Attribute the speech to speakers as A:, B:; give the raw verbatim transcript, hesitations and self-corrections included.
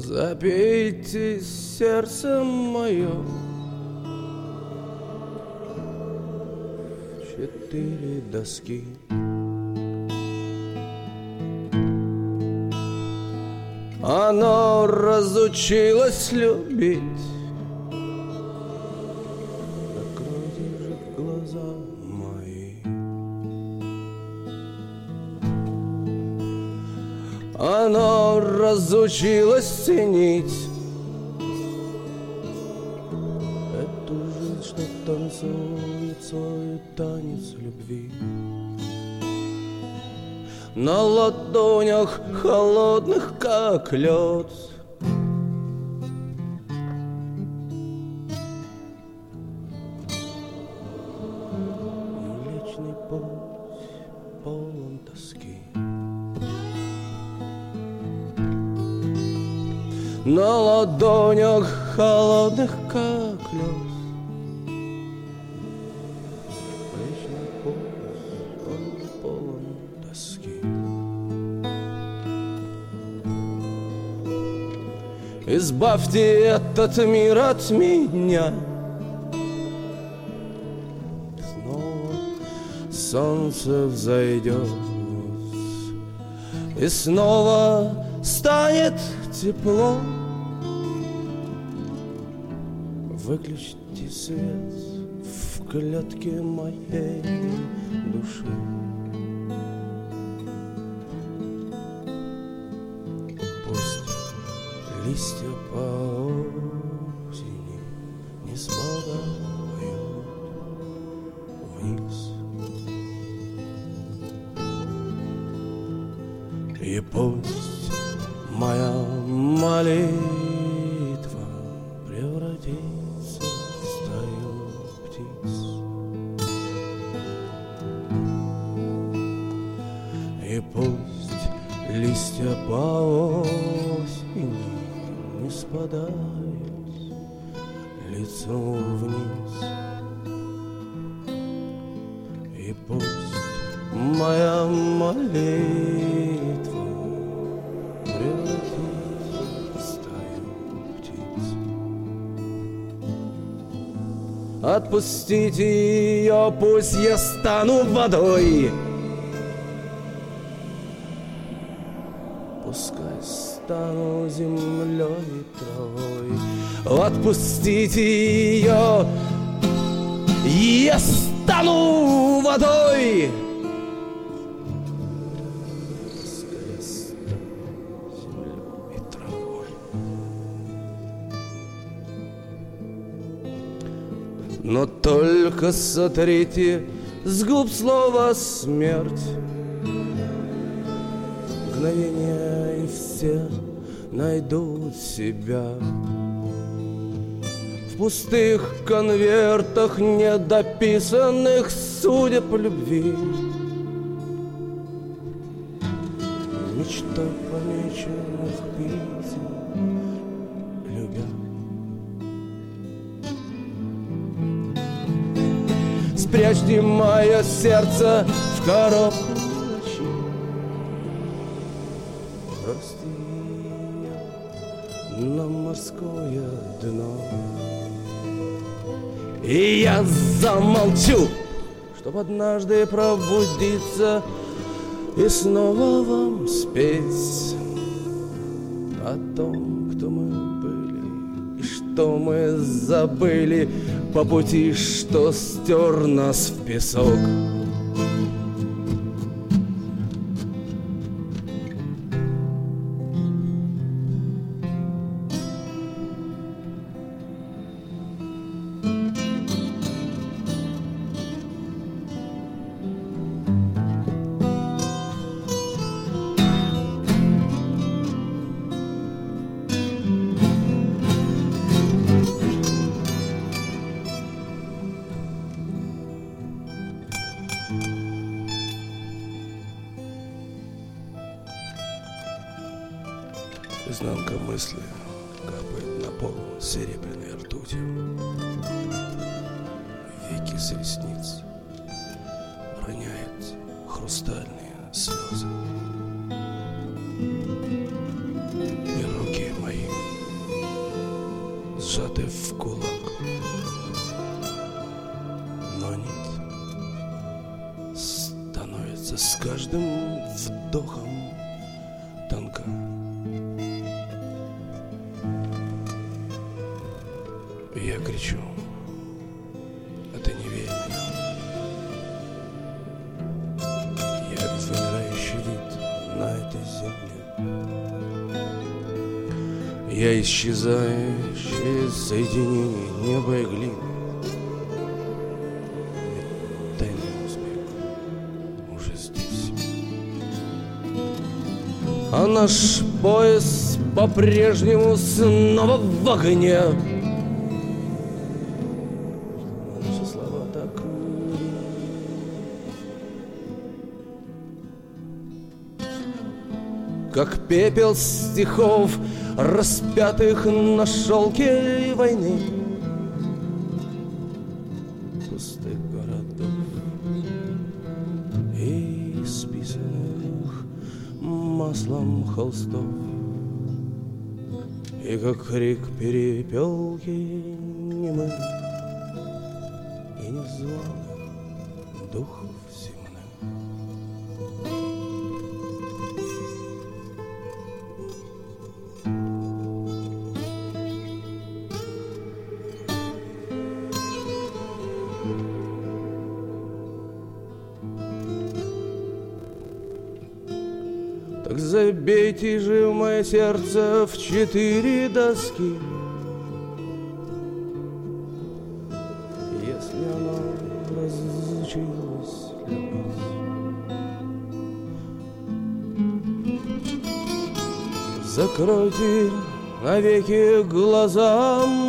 A: Запейте сердце мое в четыре доски. Оно разучилось любить. Закройте же глаза мои. Оно разучилось ценить эту жизнь, что танцует свой танец любви. На ладонях холодных, как лед. Млечный путь полон тоски. На ладонях холодных, как лед. Млечный путь, он полон тоски. Избавьте этот мир от меня. Снова солнце взойдет, и снова станет тепло. Выключите свет в клетке моей души. Пусть листья по осени не спадают вниз. И пусть моя молитва превратится в стаю птиц. И пусть листья по осени не спадают лицом вниз. И пусть моя молитва превратится в стаю птиц. Отпустите ее, пусть я стану водой. Пускай стану землей и травой. Отпустите ее, я стану водой. Пускай я стану землей и травой. Но только сотрите с губ слово смерть. Мгновения, и все найдут себя в пустых конвертах недописанных судеб любви. Мечта помеченных писем, любя. Спрячьте мое сердце в коробку. Бросьте ее на морское дно. И я замолчу, чтоб однажды пробудиться и снова вам спеть о том, кто мы были и что мы забыли по пути, что стер нас в песок. Изнанка мысли капает на пол серебряной ртутью. Веки с ресниц роняет хрустальные слезы. И руки мои сжаты в кулак. Но нить становится с каждым вдохом тонка. Я кричу: а ты не верь мне. Я вымирающий вид на этой земле. Я исчезающее соединение неба и глины. Тайный успех уже здесь. А наш пояс по-прежнему снова в огне. Наши слова так как пепел стихов, распятых на шелке войны. Пустых городов и исписанных маслом холстов. И как крик перепелки немых и незваных духов земных. Так забейте же в мое сердце в четыре доски, если оно разучилось любить. Закройте навеки глаза